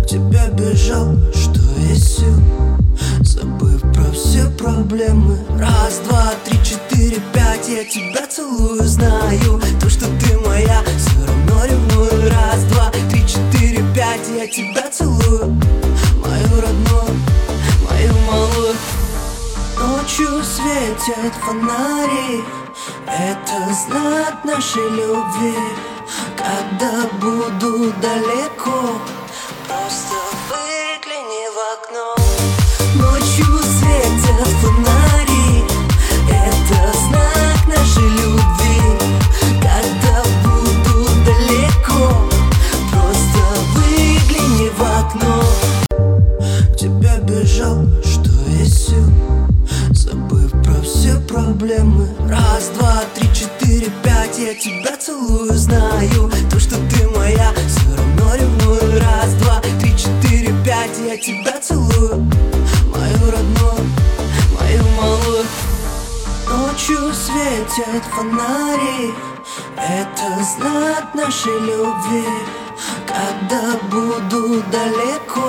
тебя бежал, что есть сил, забыв про все проблемы. Раз, два, три, четыре, пять, я тебя целую, знаю то, что ты моя, все равно ревную. Раз, два, три, четыре, пять, я тебя целую, мою родную, мою малую. Ночью светят фонари, это знак нашей любви. Когда буду далеко, просто выгляни в окно. Ночью светят фонари, это знак нашей любви. Когда буду далеко, просто выгляни в окно. К тебе бежал, что есть сил, забыв про все проблемы. Раз, два, три, четыре, пять, я тебя целую, знаю то, что ты моя, все равно ревную. Раз, два, три, четыре, пять, я тебя целую, мою родную, мою малую. Ночью светят фонари, это знак нашей любви. Когда буду далеко,